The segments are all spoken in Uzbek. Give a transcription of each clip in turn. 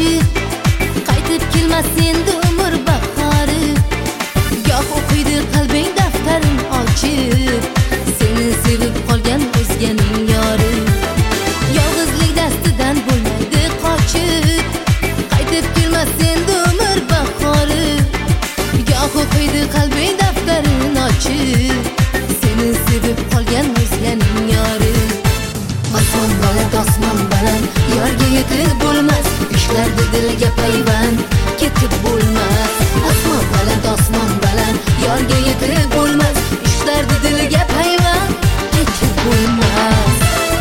qaytib kelmas endi umr bahori. Goh o'qiydi qalbing daftarin ochib, seni sevib qolgan o'zganing yori. Yolg'izlik dastidan bo'lmaydi qochib, qaytib kelmas endi umr bahori. Goh o'qiydi qalbing daftarin ochib, seni sevib qolgan o'zganing yori. Osmon baland, osmon baland, yorga yetib bo'lmas, ishlardi dilga payvand, ketib bo'lmas. Osmon baland, osmon baland, yorga yetib bo'lmas, ishlardi dilga payvand, ketib bo'lmas.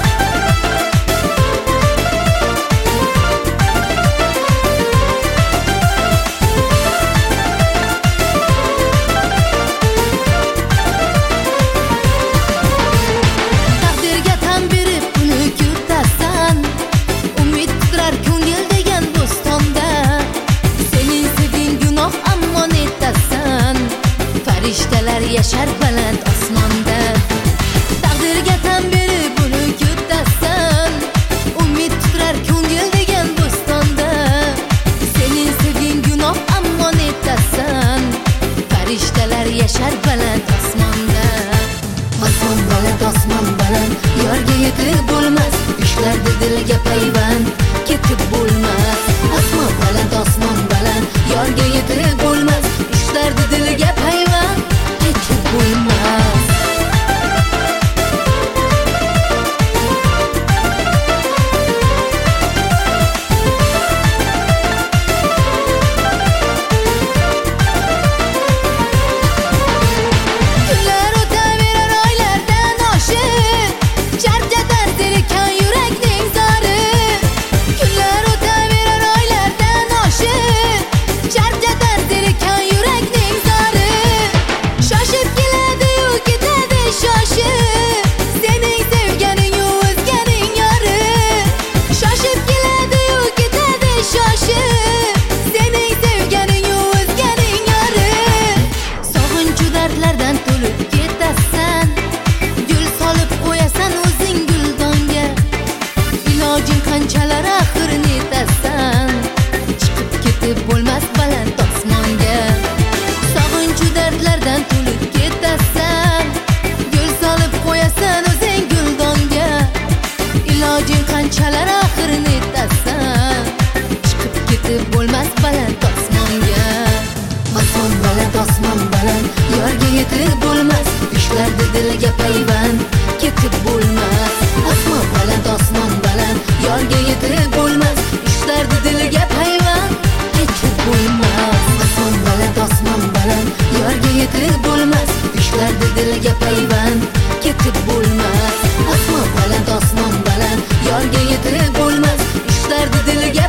Yashar baland osmonda, taqdirga tan berib buni kutasan. Umid titrar ko'ngil degan bo'stonda, sening sevging gunoh ammo netasan. Farishtalar yashar baland osmonda. Osmon baland, osmon baland, yorga yetib bo'lmas, ishlardi dilga payvand, ketib bo'lmas. Osmon baland, osmon baland, yorga yetib bo'lmas, ishlardi dilga payvand, ketib bo'lmas. Kunlar o'taverar oylardan oshib, charchatar zerikan yurakning zori. Kunlar o'taverar oylardan oshib, charchatar zerikan yurakning zori. Shoshib keladi-yu ketadi shoshib, sening sevganing o'zganing yori. Shoshib keladi-yu ketadi shoshib, sening sevganing o'zganing yori. Sog'inchu dardlardan to'lib ketasan, gul solib qo'yasan o'zing guldonga. Ilojing qanchalar axir netasan, chiqib ketib bo'lmas baland osmonga. Sog'inchu dardlardan to'lib ketasan, gul solib qo'yasan o'zing guldonga. Ilojing qanchalar axir netasan, chiqib ketib bo'lmas baland osmonga. Osmon baland, osmon baland, yorga yetib bo'lmas, ishlardi dilga payvand, ketib bo'lmas. Osmon baland, osmon baland, yorga yetib bo'lmas, ishlardi dilga payvand, ketib bo'lmas. Osmon baland, osmon baland, yorga yetib bo'lmas, ishlardi dilga payvand, ketib bo'lmas. Osmon baland, osmon baland, yorga yetib bo'lmas, ishlardi dilga